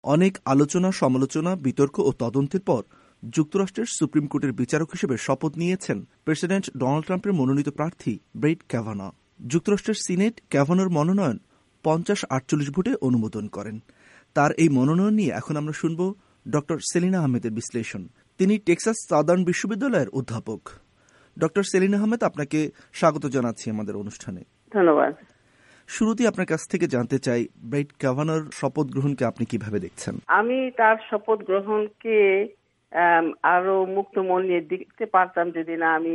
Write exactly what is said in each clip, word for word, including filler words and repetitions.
অনেক আলোচনা, সমালোচনা, বিতর্ক ও তদন্তের পর যুক্তরাষ্ট্রের সুপ্রিম কোর্টের বিচারক হিসেবে শপথ নিয়েছেন প্রেসিডেন্ট ডোনাল্ড ট্রাম্পের মনোনীত প্রার্থী ব্রেট ক্যাভানা। যুক্তরাষ্ট্রের সিনেট ক্যাভানার মনোনয়ন পঞ্চাশ আটচল্লিশ ভোটে অনুমোদন করেন। তার এই মনোনয়ন নিয়ে এখন আমরা শুনব ডক্টর সেলিনা আহমেদের বিশ্লেষণ। তিনি টেক্সাস সাদার্ন বিশ্ববিদ্যালয়ের অধ্যাপক। ডক্টর সেলিনা আহমেদ, আপনাকে স্বাগত জানাচ্ছি আমাদের অনুষ্ঠানে। ধন্যবাদ। শুরুতেই আপনার কাছ থেকে জানতে চাই, ব্রেট ক্যাভানার শপথ গ্রহণকে আপনি কিভাবে দেখছেন? আমি তার শপথ গ্রহণকে আরো মুক্ত মন নিয়ে দেখতে পারতাম যদি না আমি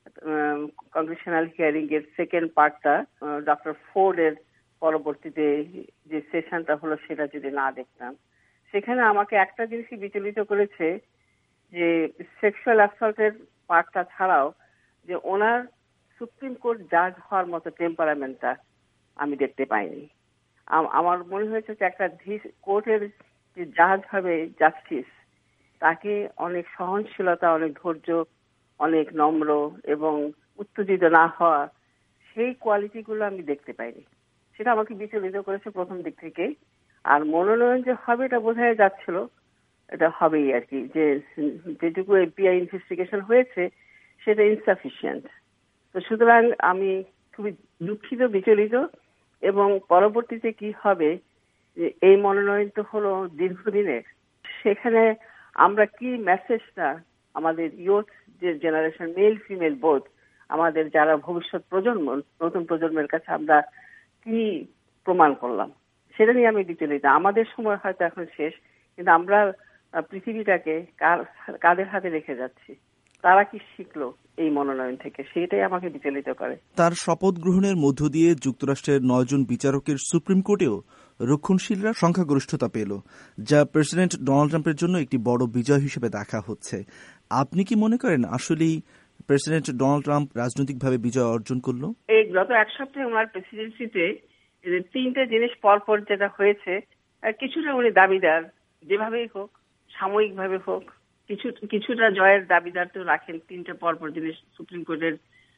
কংগ্রেশনাল হিয়ারিং এর সেকেন্ড পার্টটা ডক্টর ফোর্ড এর পরবর্তীতে যে সেশনটা হলো সেটা যদি না দেখতাম। সেখানে আমাকে একটা জিনিসই বিচলিত করেছে যে সেক্সুয়াল অ্যাসল্টের পার্টটা ছাড়াও যে ওনার সুপ্রিম কোর্ট জাজ হওয়ার মতো টেম্পারামেন্টটা আমি দেখতে পাইনি। আমার মনে হয়েছে যে একটা কোর্টের যে জাজ হবে, জাস্টিস, তাকে অনেক সহনশীলতা, অনেক ধৈর্য, অনেক নম্র এবং উত্তেজিত না হওয়া, সেই কোয়ালিটিগুলো আমি দেখতে পাইনি। সেটা আমাকে বিচলিত করেছে প্রথম দিক থেকে। আর মনোনয়ন যে হবে এটা বোঝাই যাচ্ছিল, এটা হবেই আর কি, যে যেটুকু এফবিআই ইনভেস্টিগেশন হয়েছে সেটা ইনসাফিসিয়েন্ট। তো সুতরাং আমি খুবই দুঃখিত, বিচলিত। এবং পরবর্তীতে কি হবে, এই মনোনয়ন তো হলো দীর্ঘদিনের, সেখানে আমরা কি মেসেজটা আমাদের ইয়ুথ যে জেনারেশন, মেল ফিমেল বোথ, আমাদের যারা ভবিষ্যৎ প্রজন্ম, নতুন প্রজন্মের কাছে আমরা কি প্রমাণ করলাম, সেটা নিয়ে আমি বিচলিত। আমাদের সময় হয়তো এখন শেষ, কিন্তু আমরা পৃথিবীটাকে কাদের হাতে রেখে যাচ্ছি, তারা কি শিখলো এই মনোনয়ন থেকে, সেটাই আমাকে বিচলিত করে। তার শপথ গ্রহণের মধ্য দিয়ে যুক্তরাষ্ট্রের নয়জন বিচারকের সুপ্রিম কোর্টেও রক্ষণশীলরা সংখ্যাগরিষ্ঠতা পেল, যা প্রেসিডেন্ট ডোনাল্ড ট্রাম্পের জন্য একটি বড় বিজয় হিসেবে দেখা হচ্ছে। আপনি কি মনে করেন আসলেই প্রেসিডেন্ট ডোনাল্ড ট্রাম্প রাজনৈতিকভাবে বিজয় অর্জন করলো? এই গত এক সপ্তাহে ওনার প্রেসিডেন্সিতে তিনটা জিনিস পরপর যেটা হয়েছে, কিছুটা উনি দাবিদার, যেভাবেই হোক, সাময়িকভাবে হোক, কিছু কিছুটা জয়ের দাবিদার তো রাখেন। তিনটা পরপর জিনিস, সুপ্রিম কোর্টের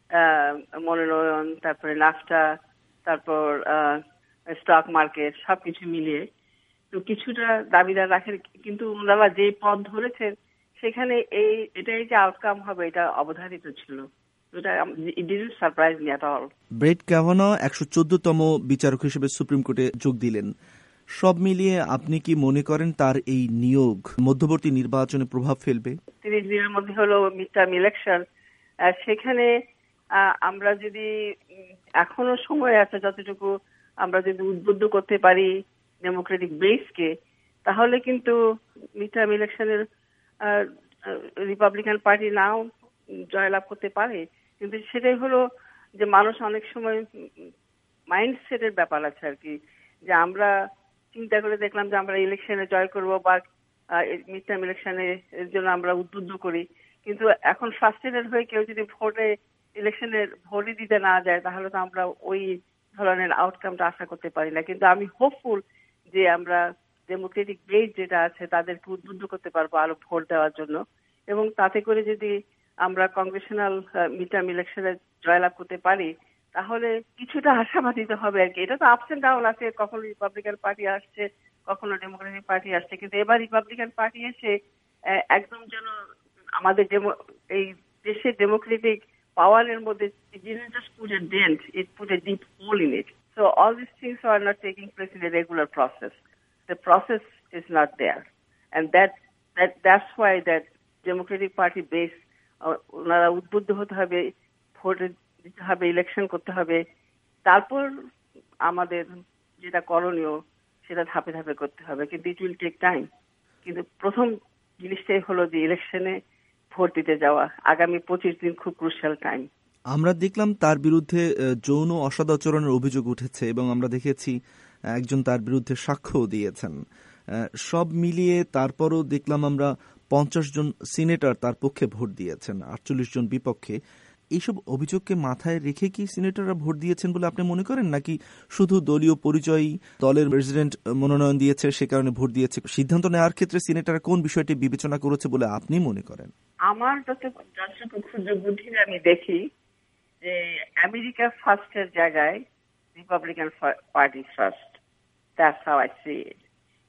মনোনয়ন, তারপরে নাফটা, তারপর স্টক মার্কেট, সবকিছু মিলিয়ে তো কিছুটা দাবিদার রাখেন। কিন্তু ওনারা যে পথ ধরেছেন সেখানে এই এটাই যে আউটকাম হবে এটা অবধারিত ছিল। ব্রেট ক্যাভানা একশো চোদ্দতম বিচারক হিসেবে সুপ্রিম কোর্টে যোগ দিলেন। সব মিলিয়ে আপনি কি মনে করেন তার এই নিয়োগ মধ্যবর্তী নির্বাচনে প্রভাব ফেলবে? তিরিশ দিনের মধ্যে হলো মিডটার্ম ইলেকশন, সেখানে আমরা যদি এখনো সময় আছে যতটুকু আমরা যদি উদ্বুদ্ধ করতে পারি ডেমোক্রেটিক বেসকে, তাহলে কিন্তু মিডটার্ম ইলেকশনের রিপাবলিকান পার্টি নাও জয়লাভ করতে পারে। কিন্তু সেটাই হলো যে মানুষ অনেক সময় মাইন্ডসেটের ব্যাপার আছে আর কি, যে আমরা চিন্তা করে দেখলাম যে আমরা ইলেকশনে জয় করব বা মিড টার্ম ইলেকশনে এর জন্য আমরা উদ্বুদ্ধ করি, কিন্তু এখন ফ্রাস্ট্রেটেড হয়ে কেউ যদি ভোটে ইলেকশনের ভোটই দিতে না যায় তাহলে তো আমরা ওই ধরনের আউটকামটা আশা করতে পারি না। কিন্তু আমি হোপফুল যে আমরা ডেমোক্রেটিক বেস যেটা আছে তাদেরকে উদ্বুদ্ধ করতে পারবো আরো ভোট দেওয়ার জন্য, এবং তাতে করে যদি আমরা কংগ্রেশনাল মিড টার্ম ইলেকশনে জয়লাভ করতে পারি তাহলে কিছুটা আশাবাদিত হবে আর কি। এটা তো আপস এন্ড ডাউন আছে, কখনো রিপাবলিকান পার্টি আসছে, কখনো ডেমোক্রেটিক পার্টি আসছে, কিন্তু এবার রিপাবলিকান পার্টি এসে একদম যেন আমাদের এই দেশের ডেমোক্রেটিক পাওয়ারের মধ্যে just put a dent, it put a deep hole in it. So all these things are not taking place in a regular process. The process is not there, and that that that's why that Democratic Party base ওনারা উদ্বুদ্ধ হতে হবে, vote দিতে হবে, election করতে হবে, তারপর আমাদের যেটা করণীয় সেটা ধাপে ধাপে করতে হবে। কিন্তু ইট উইল টেক টাইম। কিন্তু প্রথম জিনিসটাই হলো যে ইলেকশনে ভোট দিতে যাওয়া। আগামী পঁচিশ দিন খুব ক্রুশিয়াল টাইম। আমরা দেখলাম তার বিরুদ্ধে যৌন অসদাচরণের অভিযোগ উঠেছে এবং আমরা দেখেছি একজন তার বিরুদ্ধে সাক্ষ্যও দিয়েছেন। সব মিলিয়ে তারপরও দেখলাম আমরা পঞ্চাশ জন সিনেটর তার পক্ষে ভোট দিয়েছেন, আটচল্লিশ জন বিপক্ষে। এইসব অভিযোগকে মাথায় রেখে কি সিনেটররা ভোট দিয়েছেন বলে আপনি মনে করেন, নাকি শুধু দলীয় পরিচয়ী, দলের প্রেসিডেন্ট মনোনয়ন দিয়েছে সে কারণে ভোট দিয়েছে? সিদ্ধান্ত নেওয়ার ক্ষেত্রে সিনেটররা কোন বিষয়টি বিবেচনা করেছে বলে আপনি মনে করেন? আমার যত ক্ষুদ্র বুদ্ধির আমি দেখি যে আমেরিকা ফার্স্টের জায়গায় Republican Party first. That's how I see it.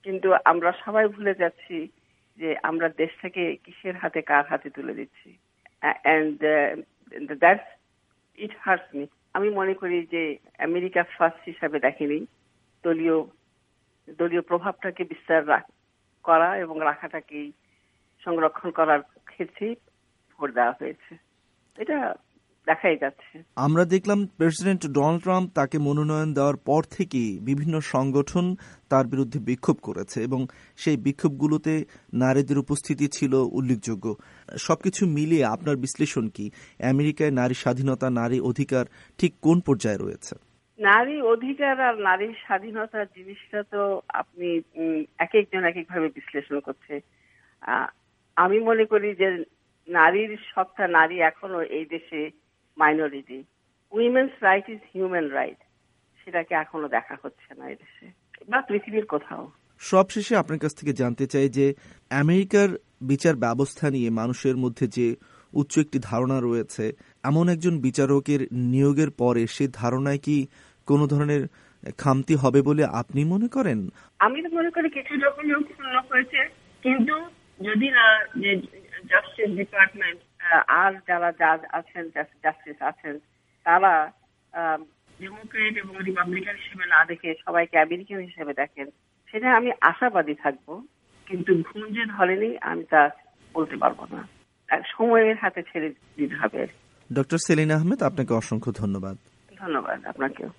কিন্তু আমরা সবাই ভুলে যাচ্ছি যে আমরা দেশটাকে কিসের হাতে কার হাতে তুলে দিচ্ছি। And that's it hurts me. আমি মনে করি যে আমেরিকা ফার্স্ট হিসাবে দেখেনি, দলীয় দলীয় প্রভাবটাকে বিস্তার করা এবং রাখাটাকেই সংরক্ষণ করার ক্ষেত্রে ভোট দেওয়া হয়েছে। এটা দেখাই যাচ্ছে। আমরা দেখলাম প্রেসিডেন্ট ডোনাল্ড ট্রাম্প তাকে মনোনয়ন দেওয়ার পর থেকেই বিভিন্ন সংগঠন তার বিরুদ্ধে বিক্ষোভ করেছে এবং সেই বিক্ষোভগুলোতে নারীদের উপস্থিতি ছিল উল্লেখযোগ্য। সবকিছু মিলিয়ে আপনার বিশ্লেষণ কি? আমেরিকায় নারী স্বাধীনতা, নারী অধিকার ঠিক কোন পর্যায়ে রয়েছে? নারী অধিকার আর নারী স্বাধীনতা জিনিসটা তো আপনি এক একজন এক একভাবে বিশ্লেষণ করছে। আমি মনে করি যে নারীর সবটা নারী এখনো এই দেশে minority. Women's right is human right, সেটাকে এখনো দেখা হচ্ছে না এই দেশে বা পৃথিবীর কোথাও। সবশেষে আপনার কাছ থেকে জানতে চাই যে আমেরিকার বিচার ব্যবস্থা নিয়ে মানুষের মধ্যে যে উচ্চ একটি ধারণা রয়েছে, এমন একজন বিচারকের নিয়োগের পরে সেই ধারণায় কি কোনো ধরনের খামতি হবে বলে আপনি মনে করেন? আমি তো মনে করি কিছু রকম উন্নয়ন হয়েছে, কিন্তু যদি না যে জাস্টিস ডিপার্টমেন্ট আর যারা জাজ আছেন, জাস্টিস আছেন, তারা ডেমোক্রেট এবং রিপাবলিকান হিসেবে না দেখে সবাইকে আমেরিকান হিসেবে দেখেন, সেটা আমি আশাবাদী থাকবো। কিন্তু ভুল যে ধরেনি আমি তা বলতে পারবো না, সময়ের হাতে ছেড়ে দিতে হবে। ডক্টর সেলিনা আহমেদ, আপনাকে অসংখ্য ধন্যবাদ। ধন্যবাদ আপনাকেও।